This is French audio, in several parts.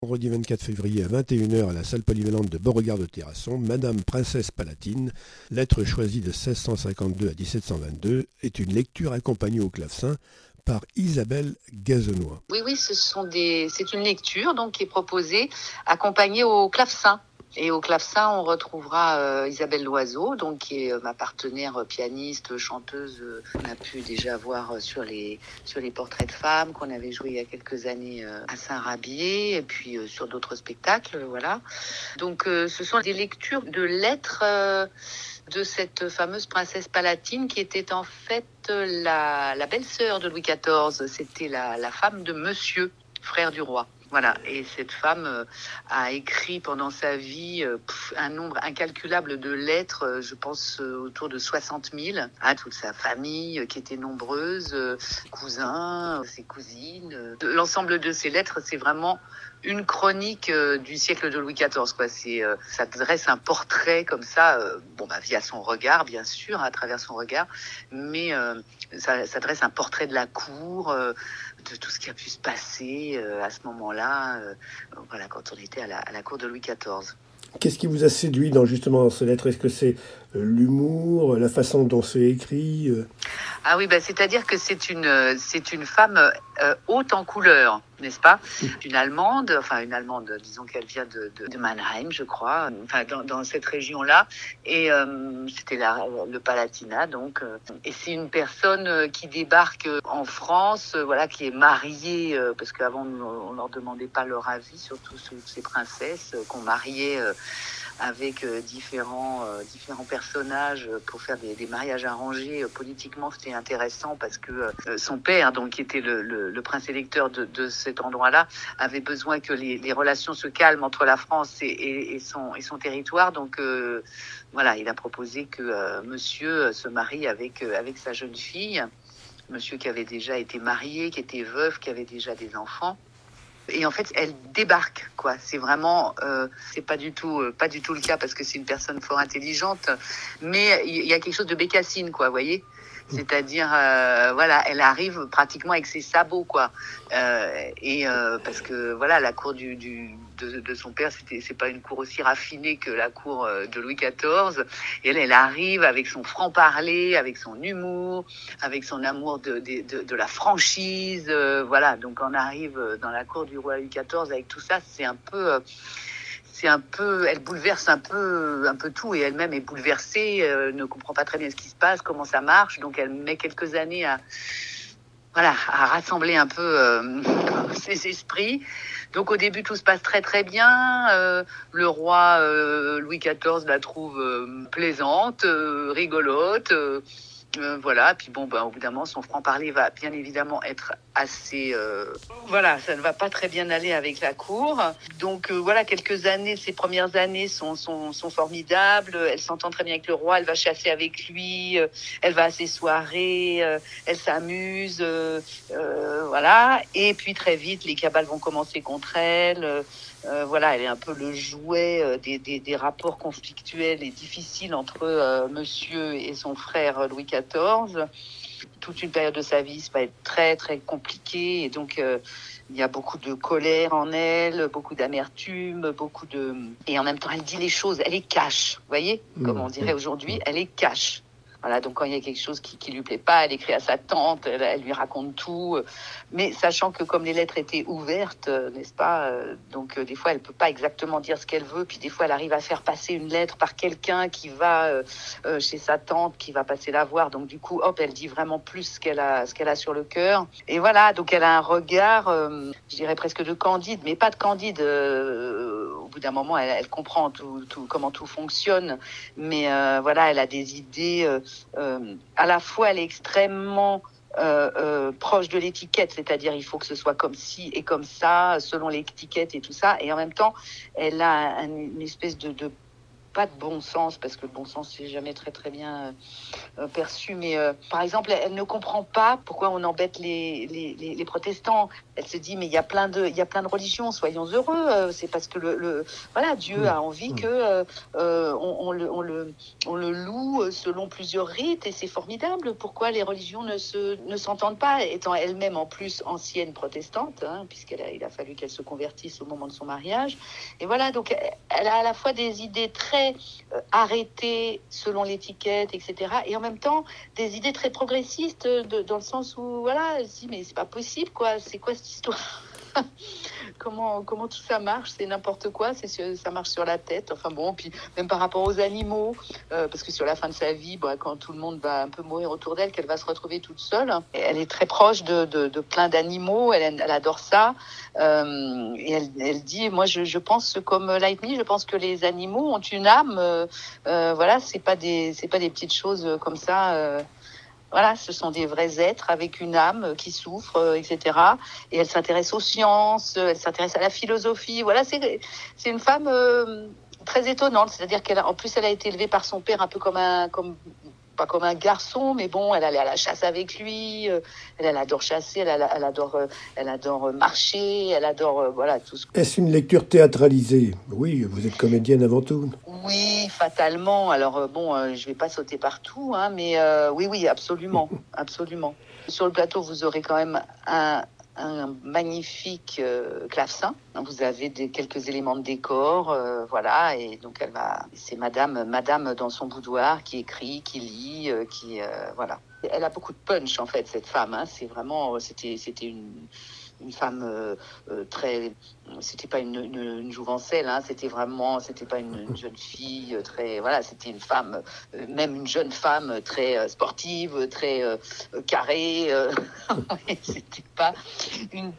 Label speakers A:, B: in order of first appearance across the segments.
A: Vendredi 24 février à 21h à la salle polyvalente de Beauregard de Terrasson, Madame Princesse Palatine, lettre choisie de 1652 à 1722, est une lecture accompagnée au clavecin par Isabelle Gazenois.
B: Oui, c'est une lecture donc qui est proposée accompagnée au clavecin. Et au clavecin, on retrouvera Isabelle Loiseau, donc qui est ma partenaire pianiste, chanteuse. On a pu déjà voir sur les portraits de femmes qu'on avait joué il y a quelques années à Saint-Rabier, et puis sur d'autres spectacles, voilà. Donc ce sont des lectures de lettres de cette fameuse princesse palatine qui était en fait la belle-sœur de Louis XIV. C'était la femme de Monsieur, frère du roi. Voilà, et cette femme a écrit pendant sa vie un nombre incalculable de lettres, je pense autour de 60 000, à toute sa famille qui était nombreuse, cousins, ses cousines. L'ensemble de ces lettres, c'est vraiment une chronique du siècle de Louis XIV, quoi. Ça dresse un portrait comme ça, via son regard, bien sûr, à travers son regard, mais ça dresse un portrait de la cour, de tout ce qui a pu se passer à ce moment-là, quand on était à la cour de Louis XIV.
A: Qu'est-ce qui vous a séduit dans ces lettres ? Est-ce que c'est l'humour, la façon dont c'est écrit
B: Ah oui, c'est-à-dire que c'est une femme haute en couleur, n'est-ce pas ? Une Allemande, disons qu'elle vient de Mannheim, je crois, dans cette région-là, et c'était le Palatinat, donc. Et c'est une personne qui débarque en France, qui est mariée, parce qu'avant on leur demandait pas leur avis, surtout ces princesses qu'on mariait avec différents personnages pour faire des mariages arrangés. Politiquement, c'était intéressant parce que son père, donc qui était le prince électeur de cet endroit-là, avait besoin que les relations se calment entre la France et son territoire. Donc il a proposé que monsieur se marie avec sa jeune fille, monsieur qui avait déjà été marié, qui était veuf, qui avait déjà des enfants. Et en fait, elle débarque, quoi. C'est vraiment, c'est pas du tout le cas parce que c'est une personne fort intelligente, mais il y a quelque chose de bécassine, quoi, vous voyez. C'est-à-dire, elle arrive pratiquement avec ses sabots, quoi. Parce que la cour de son père, c'est pas une cour aussi raffinée que la cour de Louis XIV. Et elle arrive avec son franc-parler, avec son humour, avec son amour de la franchise. Donc on arrive dans la cour du roi Louis XIV avec tout ça. Elle bouleverse un peu tout, et elle-même est bouleversée, ne comprend pas très bien ce qui se passe, comment ça marche. Donc elle met quelques années à rassembler un peu ses esprits. Donc au début tout se passe très très bien. Le roi Louis XIV la trouve plaisante, rigolote. Puis au bout d'un moment, son franc-parler va bien évidemment être assez... ça ne va pas très bien aller avec la cour. Donc ces premières années sont formidables. Elle s'entend très bien avec le roi, elle va chasser avec lui, elle va à ses soirées, elle s'amuse, Et puis très vite, les cabales vont commencer contre elle. Elle est un peu le jouet des rapports conflictuels et difficiles entre monsieur et son frère Louis XIV. Toute une période de sa vie va être très très compliquée, et donc il y a beaucoup de colère en elle, beaucoup d'amertume, et en même temps elle dit les choses, elle les cache, vous voyez, comme on dirait aujourd'hui, elle les cache. Donc quand il y a quelque chose qui lui plaît pas, elle écrit à sa tante, elle lui raconte tout, mais sachant que comme les lettres étaient ouvertes, n'est-ce pas, des fois elle peut pas exactement dire ce qu'elle veut, puis des fois elle arrive à faire passer une lettre par quelqu'un qui va chez sa tante, qui va passer la voir, donc du coup elle dit vraiment plus ce qu'elle a sur le cœur. Et donc elle a un regard, je dirais presque de Candide, mais pas de Candide. Au bout d'un moment elle comprend tout comment tout fonctionne, mais elle a des idées. À la fois elle est extrêmement proche de l'étiquette, c'est-à-dire il faut que ce soit comme ci et comme ça selon l'étiquette et tout ça, et en même temps elle a une espèce de pas de bon sens, parce que le bon sens c'est jamais très très bien perçu, mais par exemple, elle ne comprend pas pourquoi on embête les protestants. Elle se dit mais il y a plein de religions, soyons heureux. C'est parce que voilà, Dieu a envie que on le loue selon plusieurs rites, et c'est formidable. Pourquoi les religions ne s'entendent pas, étant elle-même en plus ancienne protestante, puisqu'il a fallu qu'elle se convertisse au moment de son mariage. Et voilà, donc elle a à la fois des idées très arrêtées selon l'étiquette, etc., et en même temps des idées très progressistes, dans le sens où voilà, elle se dit mais c'est pas possible, quoi, c'est quoi cette histoire? Comment tout ça marche? C'est n'importe quoi, ça marche sur la tête. Enfin bon, puis même par rapport aux animaux, parce que sur la fin de sa vie, quand tout le monde va un peu mourir autour d'elle, qu'elle va se retrouver toute seule. Et elle est très proche de plein d'animaux, elle adore ça. Et elle dit, moi je pense comme Leibniz, je pense que les animaux ont une âme. Voilà, c'est pas des petites choses comme ça. Voilà, ce sont des vrais êtres avec une âme qui souffre, etc. Et elle s'intéresse aux sciences, elle s'intéresse à la philosophie. Voilà, c'est une femme très étonnante. C'est-à-dire qu'en plus, elle a été élevée par son père un peu pas comme un garçon, mais bon, elle allait à la chasse avec lui. Elle adore chasser, elle adore marcher, elle adore voilà tout ce.
A: Est-ce une lecture théâtralisée? Oui, vous êtes comédienne avant tout.
B: Oui, fatalement. Alors je vais pas sauter partout, mais oui, absolument, absolument. Sur le plateau, vous aurez quand même un magnifique clavecin. Vous avez quelques éléments de décor, voilà, et donc c'est Madame dans son boudoir qui écrit, qui lit, voilà. Elle a beaucoup de punch en fait, cette femme. C'est vraiment, c'était une femme très, c'était pas une jouvencelle, c'était pas une jeune fille très, voilà, c'était une femme, même une jeune femme très sportive, très carrée. C'était pas une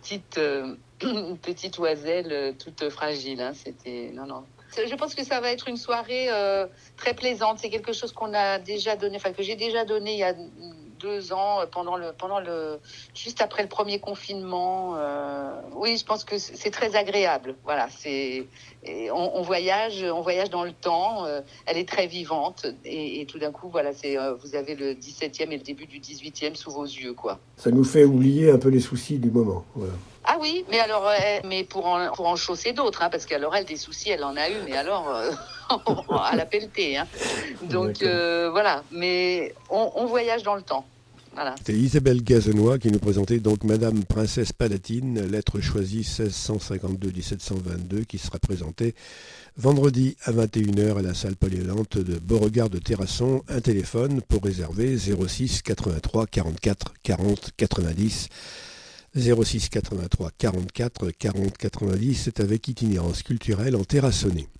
B: petite oiselle toute fragile. C'était non. Je pense que ça va être une soirée très plaisante. C'est quelque chose qu'on a déjà donné, que j'ai déjà donné il y a 2 ans, juste après le premier confinement. Oui, je pense que c'est très agréable. Voilà, on voyage dans le temps. Elle est très vivante, et tout d'un coup, voilà, vous avez le 17e et le début du 18e sous vos yeux, quoi.
A: Ça nous fait oublier un peu les soucis du moment. Voilà.
B: Ah oui, mais alors, pour en chausser d'autres, parce qu'alors elle, des soucis, elle en a eu, mais alors à la pelletée. Donc voilà, mais on voyage dans le temps. Voilà.
A: C'était Isabelle Gazenois qui nous présentait donc Madame Princesse Palatine, lettre choisie 1652-1722, qui sera présentée vendredi à 21h à la salle polyvalente de Beauregard de Terrasson. Un téléphone pour réserver 06 83 44 40 90. 06 83 44 40 90, c'est avec itinérance culturelle en Terrassonnais.